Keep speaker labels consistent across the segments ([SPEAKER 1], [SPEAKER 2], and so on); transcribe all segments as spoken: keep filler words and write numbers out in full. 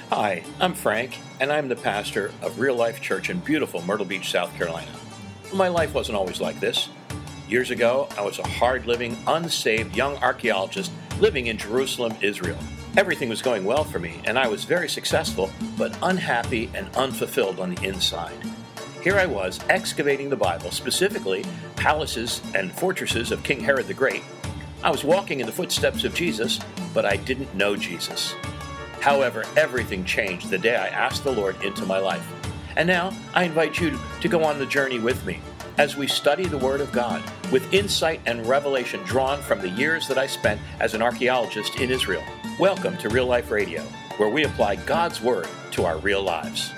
[SPEAKER 1] Hi, I'm Frank, and I'm the pastor of Real Life Church in beautiful Myrtle Beach, South Carolina. My life wasn't always like this. Years ago, I was a hard-living, unsaved young archaeologist living in Jerusalem, Israel. Everything was going well for me, and I was very successful, but unhappy and unfulfilled on the inside. Here I was, excavating the Bible, specifically palaces and fortresses of King Herod the Great. I was walking in the footsteps of Jesus, but I didn't know Jesus. However, everything changed the day I asked the Lord into my life. And now, I invite you to go on the journey with me as we study the Word of God with insight and revelation drawn from the years that I spent as an archaeologist in Israel. Welcome to Real Life Radio, where we apply God's Word to our real lives.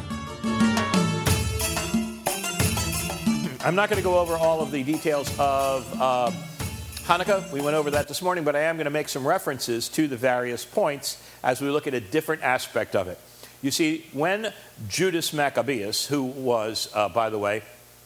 [SPEAKER 1] I'm not going to go over all of the details of uh, Hanukkah. We went over that this morning, but I am going to make some references to the various points as we look at a different aspect of it. You see, when Judas Maccabeus, who was, uh, by the way,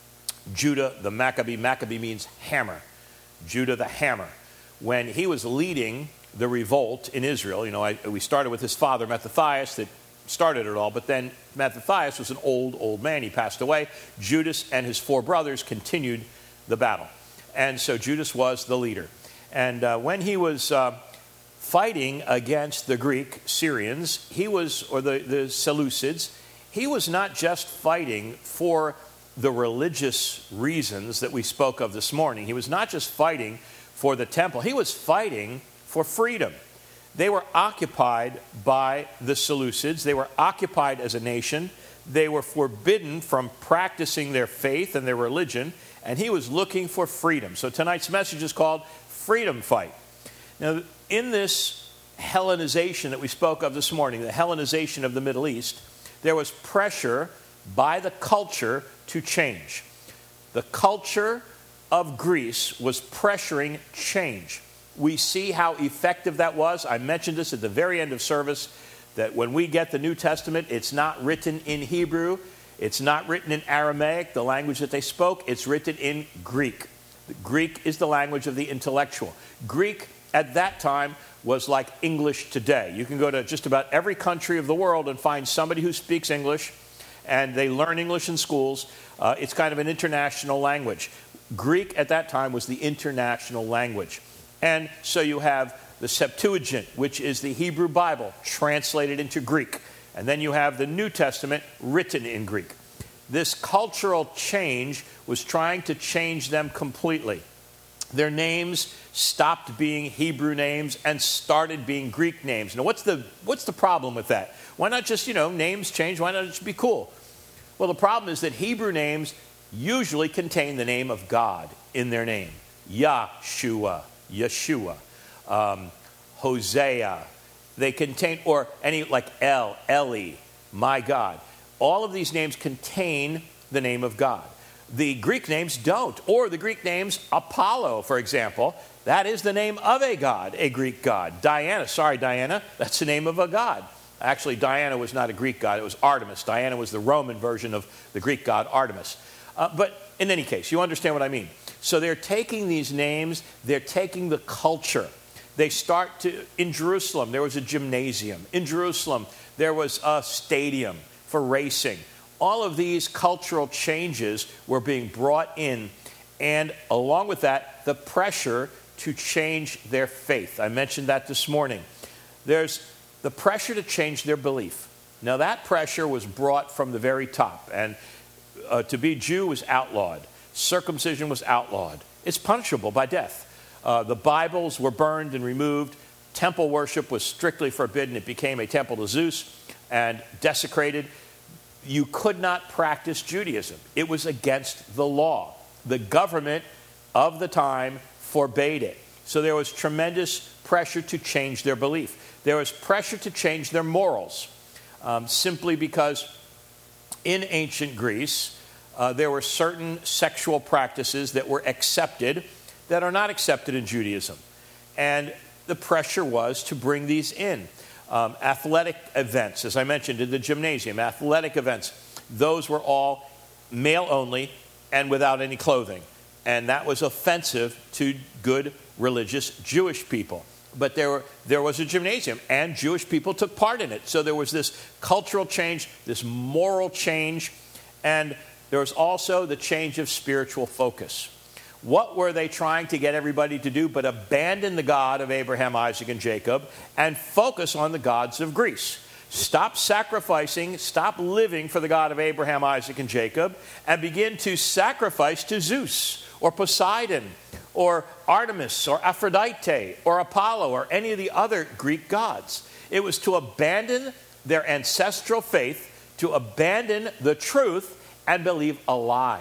[SPEAKER 1] Judah the Maccabee, Maccabee means hammer, Judah the hammer, when he was leading the revolt in Israel, you know, I, we started with his father, Mattathias, that started it all, but then Mattathias was an old, old man. He passed away. Judas and his four brothers continued the battle. And so Judas was the leader. And uh, when he was uh, fighting against the Greek Syrians, he was, or the, the Seleucids, he was not just fighting for the religious reasons that we spoke of this morning. He was not just fighting for the temple. He was fighting for freedom. They were occupied by the Seleucids. They were occupied as a nation. They were forbidden from practicing their faith and their religion, and he was looking for freedom. So tonight's message is called Freedom Fight. Now, in this Hellenization that we spoke of this morning, the Hellenization of the Middle East, there was pressure by the culture to change. The culture of Greece was pressuring change. We see how effective that was. I mentioned this at the very end of service, that when we get the New Testament, it's not written in Hebrew. It's not written in Aramaic, the language that they spoke. It's written in Greek. Greek is the language of the intellectual. Greek at that time was like English today. You can go to just about every country of the world and find somebody who speaks English, and they learn English in schools. Uh, it's kind of an international language. Greek at that time was the international language. And so you have the Septuagint, which is the Hebrew Bible, translated into Greek. And then you have the New Testament written in Greek. This cultural change was trying to change them completely. Their names stopped being Hebrew names and started being Greek names. Now, what's the, what's the problem with that? Why not just, you know, names change? Why not just be cool? Well, the problem is that Hebrew names usually contain the name of God in their name. Yahshua. Yeshua, um, Hosea, they contain, or any like El, Eli, my God. All of these names contain the name of God. The Greek names don't, or the Greek names, Apollo, for example, that is the name of a god, a Greek god. Diana, sorry Diana, that's the name of a god. Actually, Diana was not a Greek god, it was Artemis. Diana was the Roman version of the Greek god Artemis. Uh, but in any case, you understand what I mean. So they're taking these names, they're taking the culture. They start to, in Jerusalem, there was a gymnasium. In Jerusalem, there was a stadium for racing. All of these cultural changes were being brought in, and along with that, the pressure to change their faith. I mentioned that this morning. There's the pressure to change their belief. Now, that pressure was brought from the very top, and uh, to be Jew was outlawed. Circumcision was outlawed. It's punishable by death. Uh, the Bibles were burned and removed. Temple worship was strictly forbidden. It became a temple to Zeus and desecrated. You could not practice Judaism. It was against the law. The government of the time forbade it. So there was tremendous pressure to change their belief. There was pressure to change their morals, um, simply because in ancient Greece, Uh, there were certain sexual practices that were accepted that are not accepted in Judaism. And the pressure was to bring these in. Um, athletic events, as I mentioned, in the gymnasium, athletic events, those were all male only and without any clothing. And that was offensive to good religious Jewish people. but there, were, there was a gymnasium, and Jewish people took part in it. So there was this cultural change, this moral change, and there was also the change of spiritual focus. What were they trying to get everybody to do but abandon the God of Abraham, Isaac, and Jacob and focus on the gods of Greece? Stop sacrificing, stop living for the God of Abraham, Isaac, and Jacob, and begin to sacrifice to Zeus or Poseidon or Artemis or Aphrodite or Apollo or any of the other Greek gods. It was to abandon their ancestral faith, to abandon the truth, and believe a lie.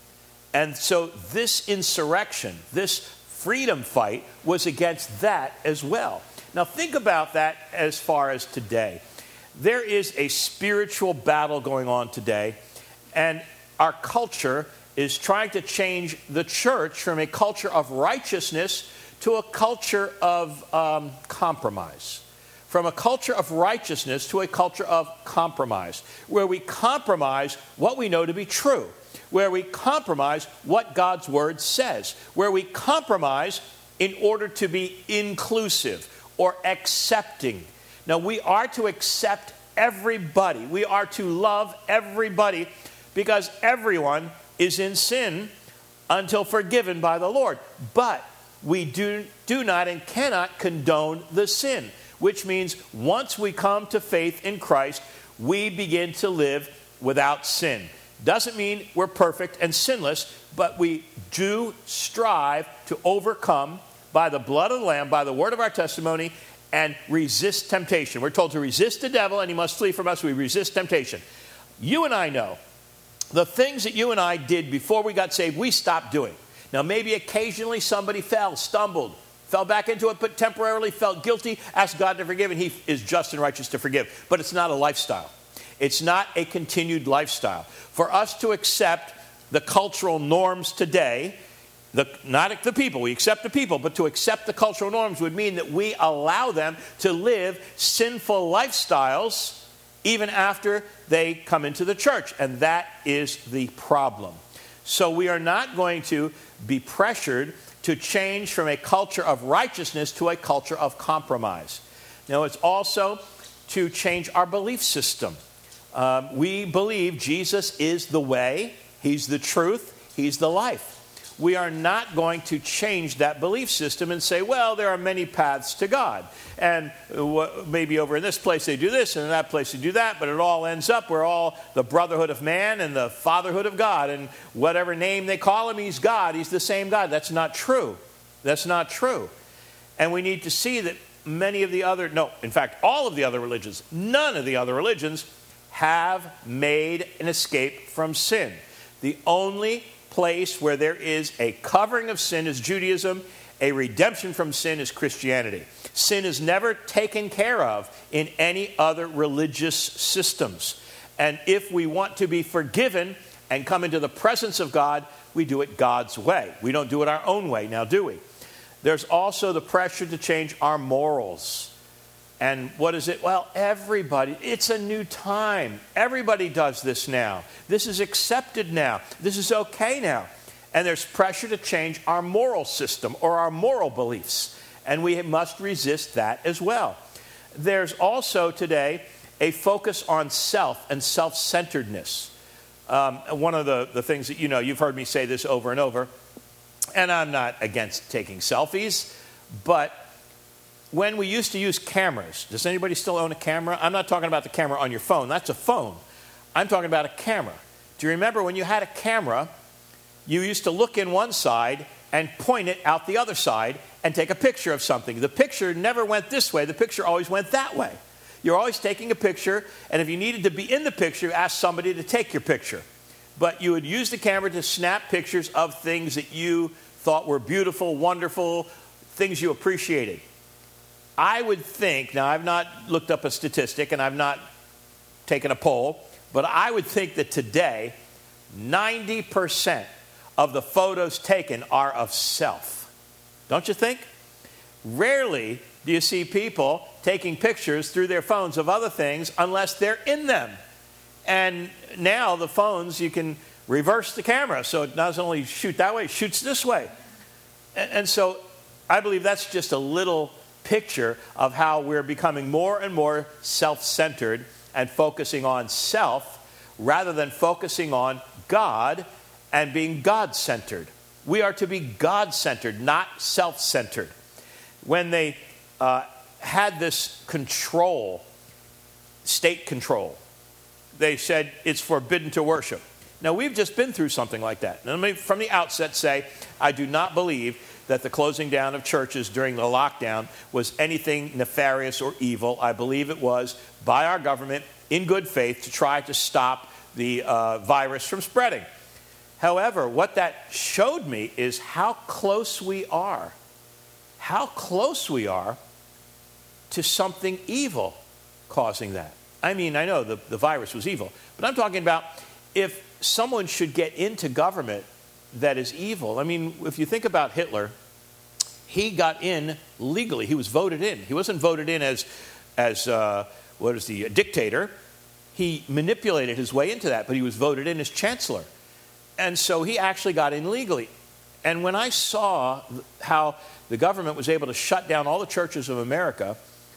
[SPEAKER 1] And so this insurrection, this freedom fight, was against that as well. Now think about that as far as today. There is a spiritual battle going on today, and our culture is trying to change the church from a culture of righteousness to a culture of um, compromise. From a culture of righteousness to a culture of compromise, where we compromise what we know to be true, where we compromise what God's Word says, where we compromise in order to be inclusive or accepting. Now, we are to accept everybody. We are to love everybody because everyone is in sin until forgiven by the Lord. But we do, do not and cannot condone the sin, which means once we come to faith in Christ, we begin to live without sin. Doesn't mean we're perfect and sinless, but we do strive to overcome by the blood of the Lamb, by the word of our testimony, and resist temptation. We're told to resist the devil and he must flee from us. We resist temptation. You and I know the things that you and I did before we got saved, we stopped doing. Now maybe occasionally somebody fell, stumbled, fell back into it, but temporarily felt guilty, asked God to forgive, and he is just and righteous to forgive. But it's not a lifestyle. It's not a continued lifestyle. For us to accept the cultural norms today, the, not the people, we accept the people, but to accept the cultural norms would mean that we allow them to live sinful lifestyles even after they come into the church. And that is the problem. So we are not going to be pressured to change from a culture of righteousness to a culture of compromise. Now, it's also to change our belief system. Um, we believe Jesus is the way, he's the truth, he's the life. We are not going to change that belief system and say, well, there are many paths to God. And maybe over in this place they do this, and in that place they do that, but it all ends up, we're all the brotherhood of man and the fatherhood of God. And whatever name they call him, he's God. He's the same God. That's not true. That's not true. And we need to see that many of the other, no, in fact, all of the other religions, none of the other religions have made an escape from sin. The only place where there is a covering of sin is Judaism. A redemption from sin is Christianity. Sin is never taken care of in any other religious systems. And if we want to be forgiven and come into the presence of God, we do it God's way. We don't do it our own way, now do we? There's also the pressure to change our morals. And what is it? Well, everybody, it's a new time. Everybody does this now. This is accepted now. This is okay now. And there's pressure to change our moral system or our moral beliefs. And we must resist that as well. There's also today a focus on self and self-centeredness. Um, one of the, the things that, you know, you've heard me say this over and over, and I'm not against taking selfies, but when we used to use cameras, does anybody still own a camera? I'm not talking about the camera on your phone. That's a phone. I'm talking about a camera. Do you remember when you had a camera, you used to look in one side and point it out the other side and take a picture of something. The picture never went this way. The picture always went that way. You're always taking a picture, and if you needed to be in the picture, you asked somebody to take your picture. But you would use the camera to snap pictures of things that you thought were beautiful, wonderful, things you appreciated. I would think, now I've not looked up a statistic and I've not taken a poll, but I would think that today, ninety percent of the photos taken are of self. Don't you think? Rarely do you see people taking pictures through their phones of other things unless they're in them. And now the phones, you can reverse the camera, so it doesn't only shoot that way, it shoots this way. And so I believe that's just a little picture of how we're becoming more and more self-centered and focusing on self rather than focusing on God and being God-centered. We are to be God-centered, not self-centered. When they uh, had this control, state control, they said it's forbidden to worship. Now, we've just been through something like that. Now, let me from the outset say, I do not believe that the closing down of churches during the lockdown was anything nefarious or evil. I believe it was by our government in good faith to try to stop the uh, virus from spreading. However, what that showed me is how close we are, how close we are to something evil causing that. I mean, I know the, the virus was evil, but I'm talking about if someone should get into government that is evil. I mean, if you think about Hitler, he got in legally. He was voted in. He wasn't voted in as, as uh, what is the, a dictator. He manipulated his way into that, but he was voted in as chancellor. And so he actually got in legally. And when I saw how the government was able to shut down all the churches of America,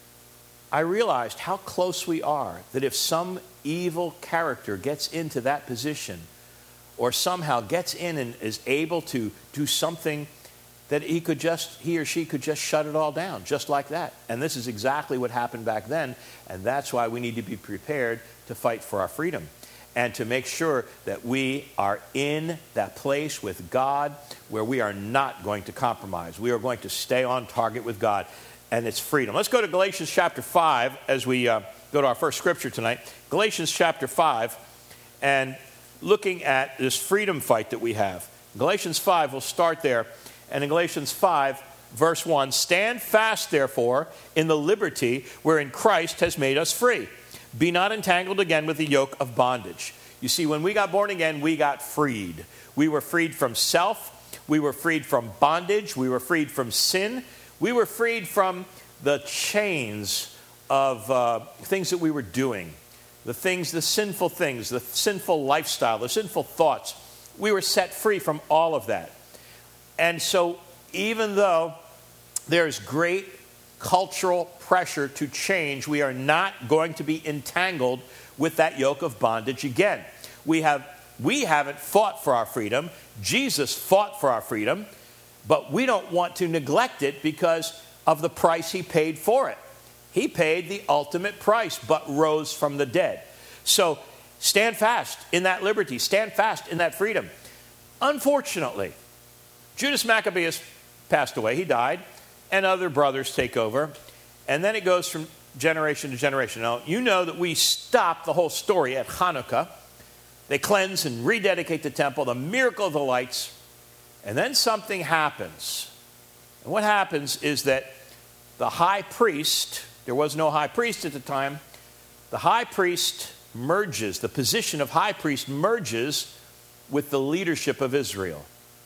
[SPEAKER 1] I realized how close we are, that if some evil character gets into that position or somehow gets in and is able to do something, that he could just, he or she could just shut it all down, just like that. And this is exactly what happened back then, and that's why we need to be prepared to fight for our freedom and to make sure that we are in that place with God where we are not going to compromise. We are going to stay on target with God, and it's freedom. Let's go to Galatians chapter five as we uh, go to our first scripture tonight. Galatians chapter five, and looking at this freedom fight that we have. Galatians five, we'll start there. And in Galatians five, verse one, stand fast, therefore, in the liberty wherein Christ has made us free. Be not entangled again with the yoke of bondage. You see, when we got born again, we got freed. We were freed from self. We were freed from bondage. We were freed from sin. We were freed from the chains of uh, things that we were doing, the things, the sinful things, the sinful lifestyle, the sinful thoughts. We were set free from all of that. And so even though there's great cultural pressure to change, we are not going to be entangled with that yoke of bondage again. We have, we haven't fought for our freedom. Jesus fought for our freedom, but we don't want to neglect it because of the price he paid for it. He paid the ultimate price, but rose from the dead. So stand fast in that liberty. Stand fast in that freedom. Unfortunately, Judas Maccabeus passed away. He died. And other brothers take over. And then it goes from generation to generation. Now, you know that we stop the whole story at Hanukkah. They cleanse and rededicate the temple, the miracle of the lights. And then something happens. And what happens is that the high priest, there was no high priest at the time, the high priest merges, the position of high priest merges with the leadership of Israel.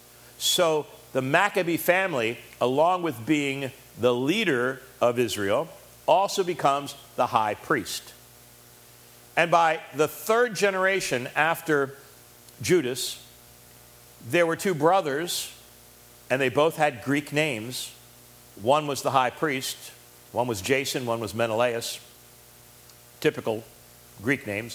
[SPEAKER 1] So the Maccabee family, along with being the leader of Israel, also becomes the high priest. And by the third generation after Judas, there were two brothers, and they both had Greek names. One was the high priest, one was Jason, one was Menelaus, typical Greek names.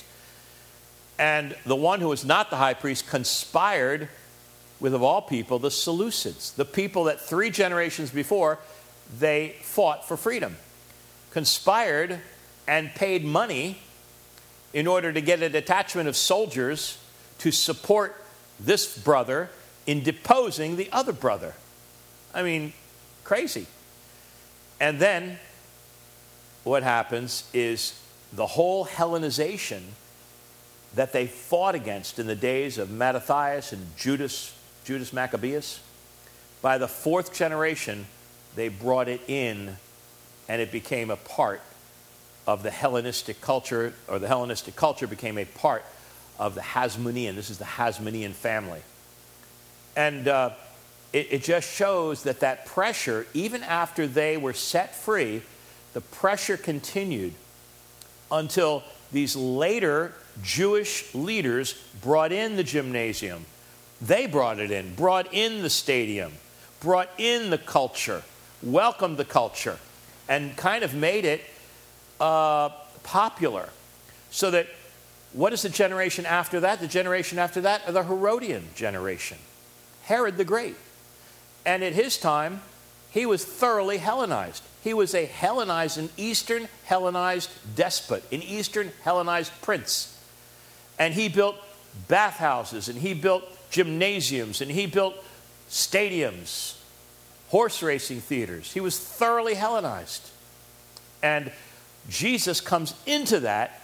[SPEAKER 1] And the one who was not the high priest conspired with, of all people, the Seleucids, the people that three generations before, they fought for freedom, conspired and paid money in order to get a detachment of soldiers to support this brother in deposing the other brother. I mean, crazy. And then what happens is the whole Hellenization that they fought against in the days of Mattathias and Judas Judas Maccabeus, by the fourth generation, they brought it in, and it became a part of the Hellenistic culture, or the Hellenistic culture became a part of the Hasmonean. This is the Hasmonean family. And uh, it, it just shows that that pressure, even after they were set free, the pressure continued until these later Jewish leaders brought in the gymnasium. They brought it in, brought in the stadium, brought in the culture, welcomed the culture. and kind of made it uh, popular. So that, what is the generation after that? The generation after that are the Herodian generation. Herod the Great. And at his time, he was thoroughly Hellenized. He was a Hellenized, an Eastern Hellenized despot, an Eastern Hellenized prince. And he built bathhouses, and he built gymnasiums, and he built stadiums, horse racing theaters. He was thoroughly Hellenized. And Jesus comes into that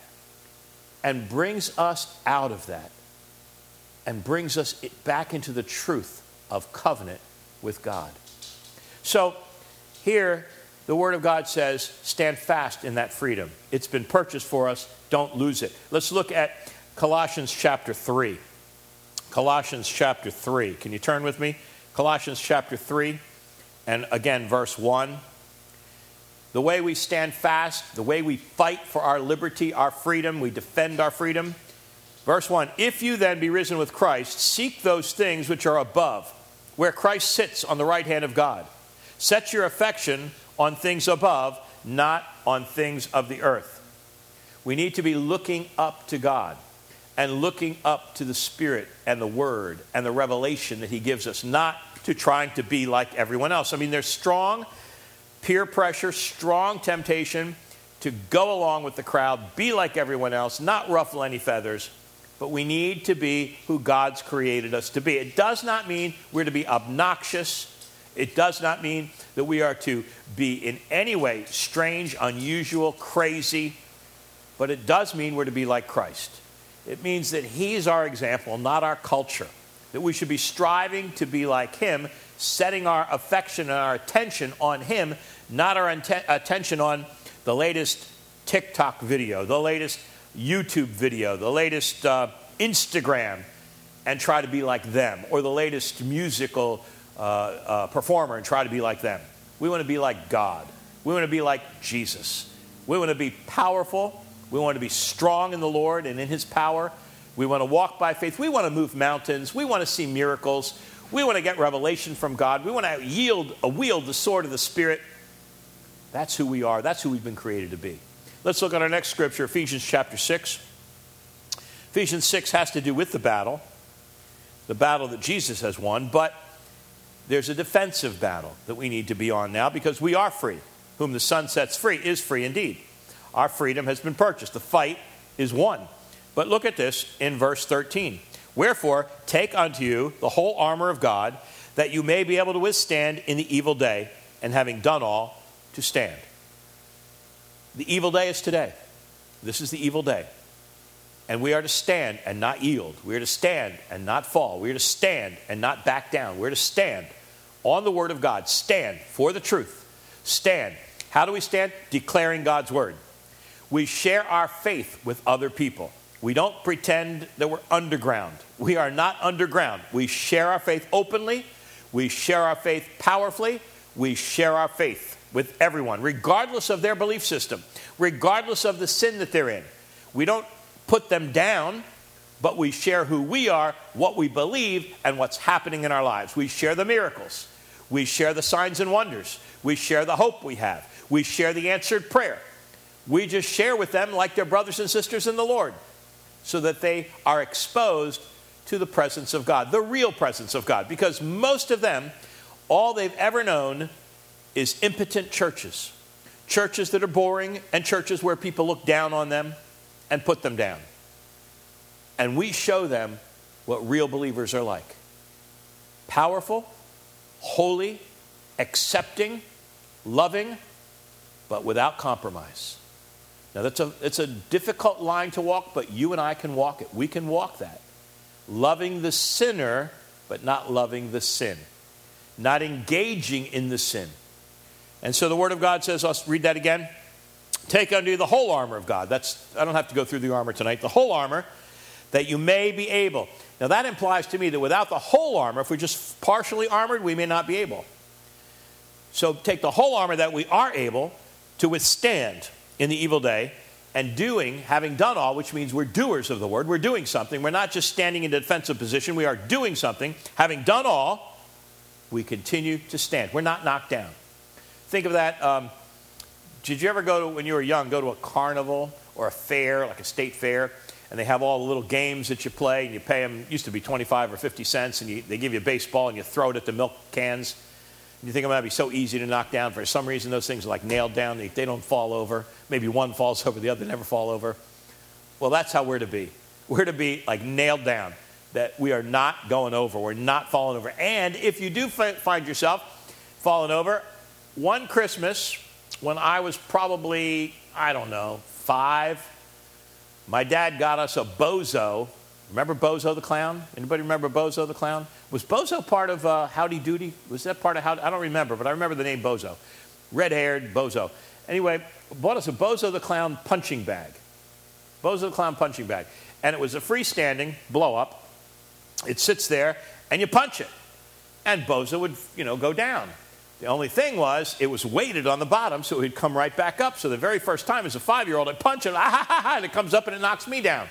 [SPEAKER 1] and brings us out of that and brings us back into the truth of covenant with God. So here, the Word of God says, stand fast in that freedom. It's been purchased for us. Don't lose it. Let's look at Colossians chapter three. Colossians chapter three. Can you turn with me? Colossians chapter three, and again, verse one. The way we stand fast, the way we fight for our liberty, our freedom, we defend our freedom. Verse one, if you then be risen with Christ, seek those things which are above, where Christ sits on the right hand of God. Set your affection on things above, not on things of the earth. We need to be looking up to God and looking up to the Spirit and the Word and the revelation that He gives us, not to trying to be like everyone else. I mean, there's strong peer pressure, strong temptation to go along with the crowd, be like everyone else, not ruffle any feathers, but we need to be who God's created us to be. It does not mean we're to be obnoxious. It does not mean that we are to be in any way strange, unusual, crazy, but it does mean we're to be like Christ. It means that He's our example, not our culture, that we should be striving to be like Him, setting our affection and our attention on Him, not our int- attention on the latest TikTok video, the latest YouTube video, the latest uh, Instagram, and try to be like them, or the latest musical uh, uh, performer and try to be like them. We want to be like God. We want to be like Jesus. We want to be powerful. We want to be strong in the Lord and in His power. We want to walk by faith. We want to move mountains. We want to see miracles. We want to get revelation from God. We want to yield, uh, wield the sword of the Spirit. That's who we are. That's who we've been created to be. Let's look at our next scripture, Ephesians chapter six. Ephesians six has to do with the battle, the battle that Jesus has won, but there's a defensive battle that we need to be on now because we are free. Whom the Son sets free is free indeed. Our freedom has been purchased. The fight is won. But look at this in verse thirteen. Wherefore, take unto you the whole armor of God, that you may be able to withstand in the evil day, and having done all, to stand. The evil day is today. This is the evil day. And we are to stand and not yield. We are to stand and not fall. We are to stand and not back down. We're to stand on the Word of God. Stand for the truth. Stand. How do we stand? Declaring God's Word. We share our faith with other people. We don't pretend that we're underground. We are not underground. We share our faith openly. We share our faith powerfully. We share our faith with everyone, regardless of their belief system, regardless of the sin that they're in. We don't put them down, but we share who we are, what we believe, and what's happening in our lives. We share the miracles. We share the signs and wonders. We share the hope we have. We share the answered prayer. We just share with them like they're brothers and sisters in the Lord, so that they are exposed to the presence of God, the real presence of God. Because most of them, all they've ever known is impotent churches. Churches that are boring and churches where people look down on them and put them down. And we show them what real believers are like. Powerful, holy, accepting, loving, but without compromise. Now, that's a, it's a difficult line to walk, but you and I can walk it. We can walk that. Loving the sinner, but not loving the sin. Not engaging in the sin. And so the Word of God says, let's read that again. Take unto you the whole armor of God. That's, I don't have to go through the armor tonight. The whole armor, that you may be able. Now, that implies to me that without the whole armor, if we're just partially armored, we may not be able. So take the whole armor that we are able to withstand in the evil day, and doing, having done all, which means we're doers of the word. We're doing something. We're not just standing in a defensive position. We are doing something. Having done all, we continue to stand. We're not knocked down. Think of that. Um, did you ever go to, when you were young, go to a carnival or a fair, like a state fair, and they have all the little games that you play, and you pay them, used to be twenty-five or fifty cents, and you, they give you a baseball, and you throw it at the milk cans. And you think, oh, that'd be so easy to knock down. For some reason, those things are like nailed down. They, they don't fall over. Maybe one falls over, the other never fall over. Well, that's how we're to be. We're to be like nailed down, that we are not going over. We're not falling over. And if you do fi- find yourself falling over, one Christmas, when I was probably, I don't know, five, my dad got us a Bozo. Remember Bozo the Clown? Anybody remember Bozo the Clown? Was Bozo part of uh, Howdy Doody? Was that part of Howdy? I don't remember, but I remember the name Bozo. Red-haired Bozo. Anyway, bought us a Bozo the Clown punching bag. Bozo the Clown punching bag. And it was a freestanding blow-up. It sits there, and you punch it. And Bozo would, you know, go down. The only thing was, it was weighted on the bottom, so it would come right back up. So the very first time as a five-year-old, I punch it, ah, ha, ha, ha, and it comes up and it knocks me down.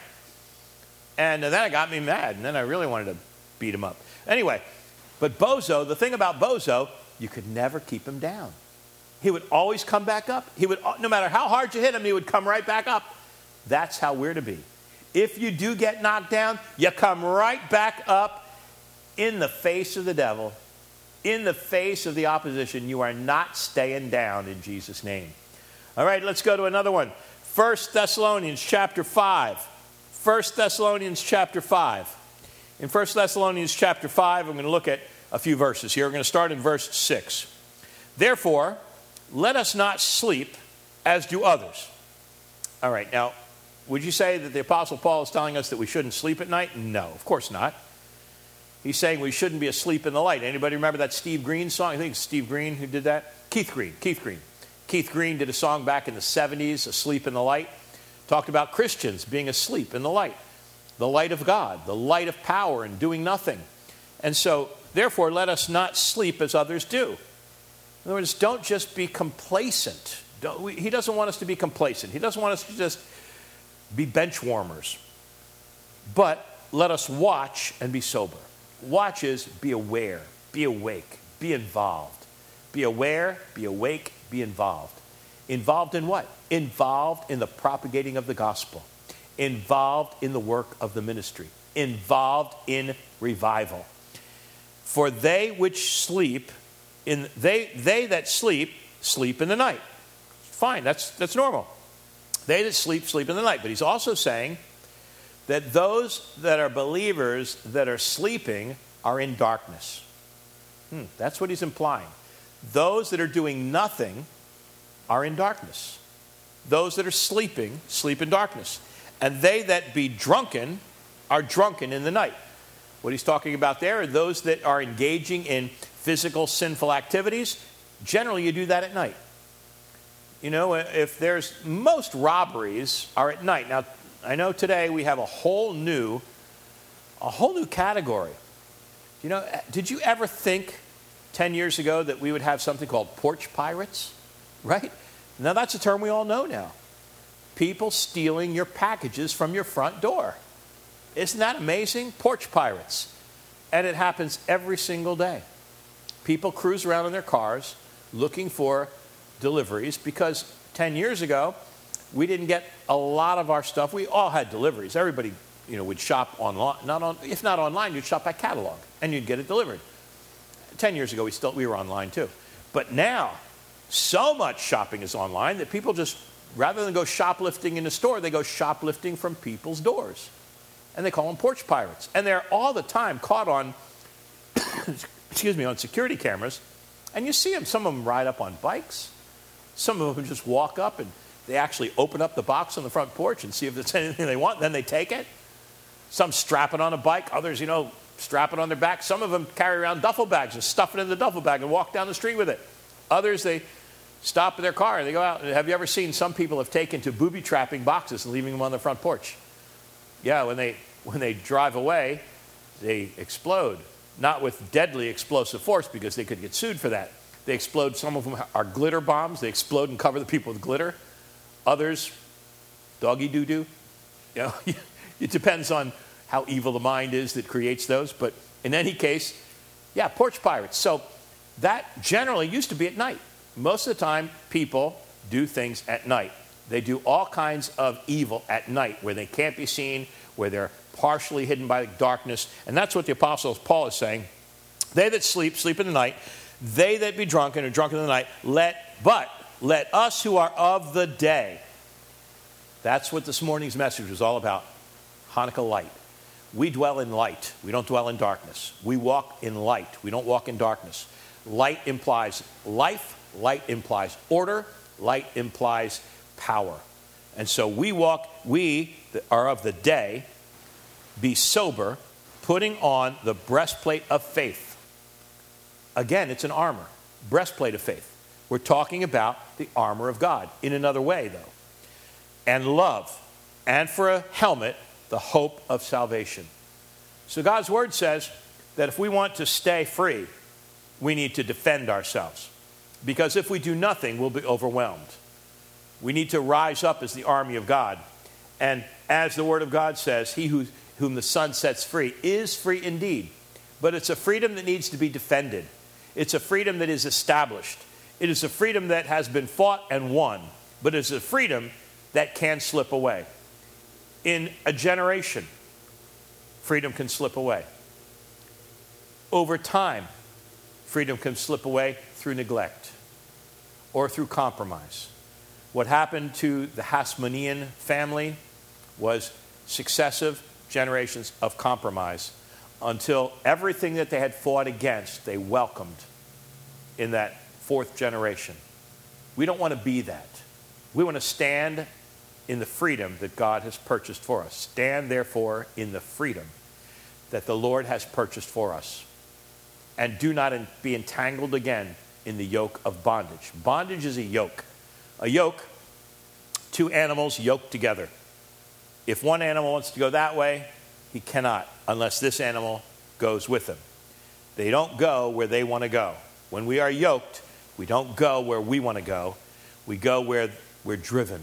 [SPEAKER 1] And then it got me mad, and then I really wanted to beat him up. Anyway, but Bozo, the thing about Bozo, you could never keep him down. He would always come back up. He would, no matter how hard you hit him, he would come right back up. That's how we're to be. If you do get knocked down, you come right back up in the face of the devil, in the face of the opposition. You are not staying down in Jesus' name. All right, let's go to another one. First Thessalonians chapter five. First Thessalonians chapter five. In First Thessalonians chapter five, I'm going to look at a few verses here. We're going to start in verse six. Therefore, let us not sleep as do others. All right, now, would you say that the Apostle Paul is telling us that we shouldn't sleep at night? No, of course not. He's saying we shouldn't be asleep in the light. Anybody remember that Steve Green song? I think it's Steve Green who did that. Keith Green, Keith Green. Keith Green did a song back in the seventies, Asleep in the Light. Talked about Christians being asleep in the light. The light of God, the light of power and doing nothing. And so, therefore, let us not sleep as others do. In other words, don't just be complacent. Don't, we, he doesn't want us to be complacent. He doesn't want us to just be bench warmers. But let us watch and be sober. Watch is be aware, be awake, be involved. Be aware, be awake, be involved. Involved in what? Involved in the propagating of the gospel. Involved in the work of the ministry. Involved in revival. For they which sleep, in they they that sleep, sleep in the night. Fine, that's that's normal. They that sleep, sleep in the night. But he's also saying that those that are believers that are sleeping are in darkness. Hmm, that's what he's implying. Those that are doing nothing are in darkness. Those that are sleeping, sleep in darkness. And they that be drunken are drunken in the night. What he's talking about there are those that are engaging in physical sinful activities. Generally, you do that at night. You know, if there's, most robberies are at night. Now, I know today we have a whole new, a whole new category. You know, did you ever think ten years ago that we would have something called porch pirates? Right? Now, that's a term we all know now. People stealing your packages from your front door. Isn't that amazing? Porch pirates. And it happens every single day. People cruise around in their cars looking for deliveries because ten years ago, we didn't get a lot of our stuff. We all had deliveries. Everybody, you know, would shop online. Not on, if not online, you'd shop by catalog, and you'd get it delivered. Ten years ago, we still we were online too. But now, so much shopping is online that people just, rather than go shoplifting in the store, they go shoplifting from people's doors. And they call them porch pirates. And they're all the time caught on, excuse me, on security cameras. And you see them. Some of them ride up on bikes. Some of them just walk up and they actually open up the box on the front porch and see if there's anything they want. Then they take it. Some strap it on a bike. Others, you know, strap it on their back. Some of them carry around duffel bags and stuff it in the duffel bag and walk down the street with it. Others, they stop in their car and they go out. Have you ever seen some people have taken to booby trapping boxes and leaving them on the front porch? Yeah, when they when they drive away, they explode. Not with deadly explosive force because they could get sued for that. They explode. Some of them are glitter bombs. They explode and cover the people with glitter. Others, doggy doo-doo. You know, it depends on how evil the mind is that creates those. But in any case, yeah, porch pirates. So that generally used to be at night. Most of the time, people do things at night. They do all kinds of evil at night where they can't be seen, where they're partially hidden by darkness. And that's what the Apostle Paul is saying. They that sleep, sleep in the night. They that be drunken are drunken in the night. Let, but let us who are of the day. That's what this morning's message was all about. Hanukkah light. We dwell in light. We don't dwell in darkness. We walk in light. We don't walk in darkness. Light implies life. Light implies order. Light implies power. And so we walk, we are of the day, be sober, putting on the breastplate of faith. Again, it's an armor, breastplate of faith. We're talking about the armor of God in another way, though. And love, and for a helmet, the hope of salvation. So God's word says that if we want to stay free, we need to defend ourselves. Because if we do nothing, we'll be overwhelmed. We need to rise up as the army of God. And as the word of God says, he who, whom the Son sets free is free indeed. But it's a freedom that needs to be defended. It's a freedom that is established. It is a freedom that has been fought and won. But it's a freedom that can slip away. In a generation, freedom can slip away. Over time, freedom can slip away through neglect or through compromise. What happened to the Hasmonean family was successive generations of compromise until everything that they had fought against, they welcomed in that fourth generation. We don't want to be that. We want to stand in the freedom that God has purchased for us. Stand, therefore, in the freedom that the Lord has purchased for us. And do not be entangled again in the yoke of bondage. Bondage is a yoke. A yoke, two animals yoked together. If one animal wants to go that way, he cannot unless this animal goes with him. They don't go where they want to go. When we are yoked, we don't go where we want to go. We go where we're driven.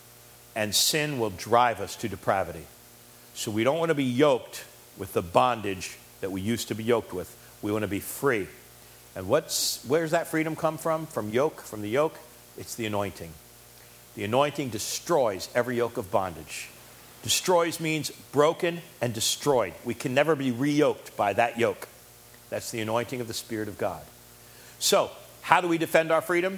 [SPEAKER 1] And sin will drive us to depravity. So we don't want to be yoked with the bondage that we used to be yoked with. We want to be free. And what's where's that freedom come from? From yoke, from the yoke? It's the anointing. The anointing destroys every yoke of bondage. Destroys means broken and destroyed. We can never be re-yoked by that yoke. That's the anointing of the Spirit of God. So, how do we defend our freedom?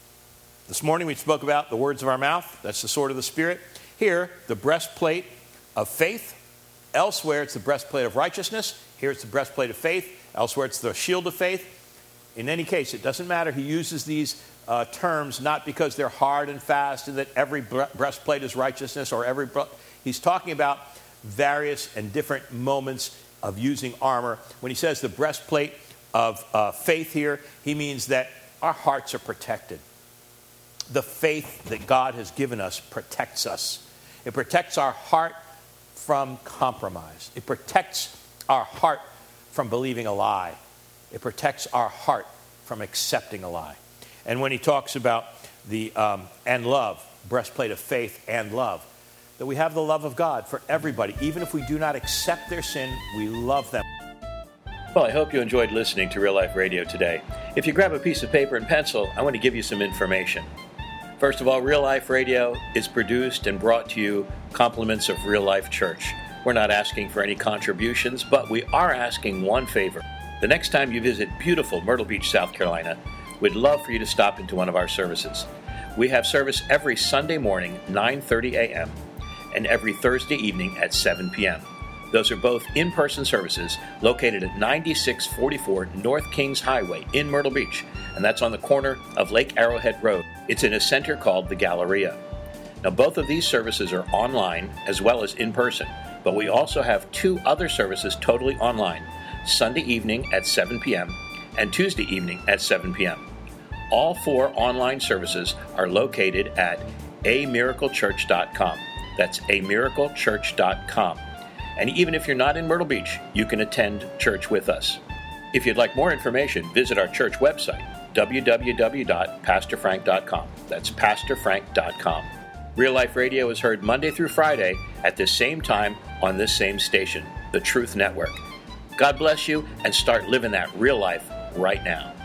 [SPEAKER 1] This morning we spoke about the words of our mouth. That's the sword of the Spirit. Here, the breastplate of faith. Elsewhere, it's the breastplate of righteousness. Here, it's the breastplate of faith. Elsewhere, it's the shield of faith. In any case, it doesn't matter. He uses these uh, terms not because they're hard and fast and that every breastplate is righteousness or every... Bre- He's talking about various and different moments of using armor. When he says the breastplate of uh, faith here, he means that our hearts are protected. The faith that God has given us protects us. It protects our heart from compromise. It protects our heart from believing a lie. It protects our heart from accepting a lie. And when he talks about the um, and love, breastplate of faith and love, that we have the love of God for everybody. Even if we do not accept their sin, we love them.
[SPEAKER 2] Well, I hope you enjoyed listening to Real Life Radio today. If you grab a piece of paper and pencil, I want to give you some information. First of all, Real Life Radio is produced and brought to you compliments of Real Life Church. We're not asking for any contributions, but we are asking one favor. The next time you visit beautiful Myrtle Beach, South Carolina, we'd love for you to stop into one of our services. We have service every Sunday morning, nine thirty a.m., and every Thursday evening at seven p.m. Those are both in-person services located at ninety-six forty-four North Kings Highway in Myrtle Beach, and that's on the corner of Lake Arrowhead Road. It's in a center called the Galleria. Now, both of these services are online as well as in person, but we also have two other services totally online, Sunday evening at seven p.m. and Tuesday evening at seven p.m. All four online services are located at a miracle church dot com. That's a miracle church dot com. And even if you're not in Myrtle Beach, you can attend church with us. If you'd like more information, visit our church website, w w w dot pastor frank dot com. That's pastor frank dot com. Real Life Radio is heard Monday through Friday at the same time on this same station, the Truth Network. God bless you, and start living that real life right now.